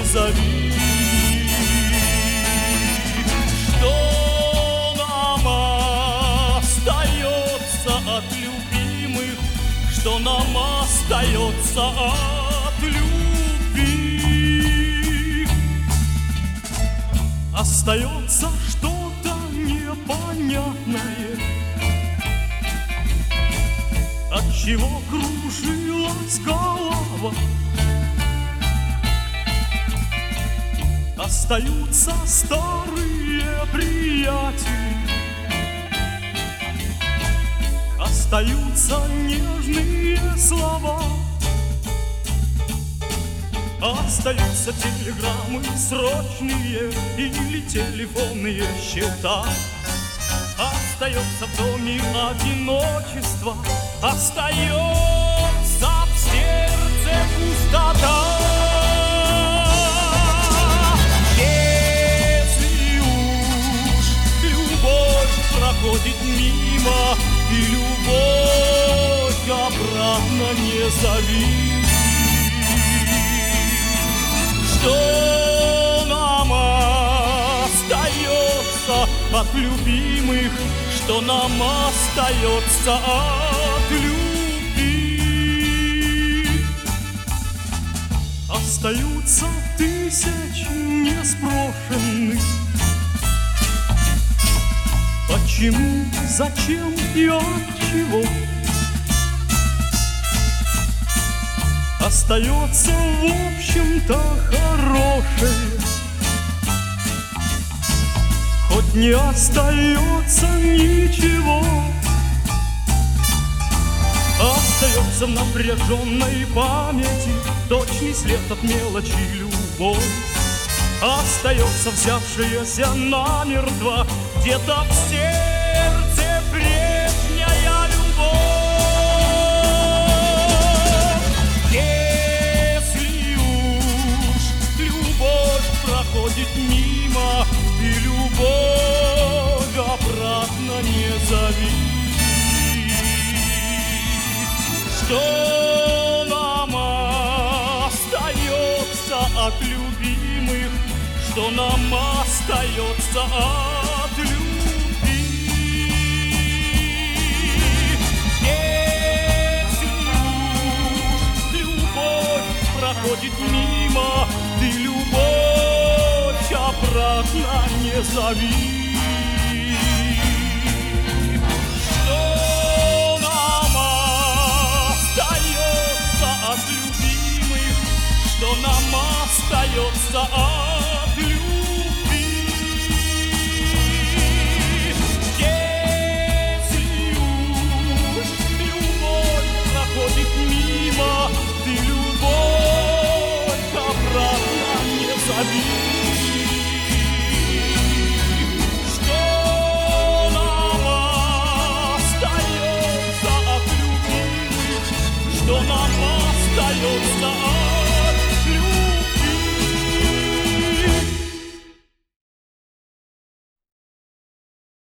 зови. Что нам остается от любимых, что нам остается от любви? Остается что-то непонятное, от чего кружилась голова. Остаются старые приятели, остаются нежные слова, остаются телеграммы срочные или телефонные счета. Остается в доме одиночество, остается в сердце пустота. Если уж любовь проходит мимо, и любовь обратно не зови. Что нам остается от любимых, что нам остается от любви? Остаются тысячи неспрошенных. Почему, зачем и от чего? Остается, в общем-то, хорошее, хоть не остается ничего. Остается в напряженной памяти точный след от мелочи любовь. Остается взявшаяся намертво где-то в сердце прежняя любовь. Если уж любовь проходит мимо, и любовь обратно не зови. Что нам остается от любимых, что нам остается от любви? Если уж любовь проходит мимо, ты любовь обратно не зови. Что нам остается от любимых, что нам остается от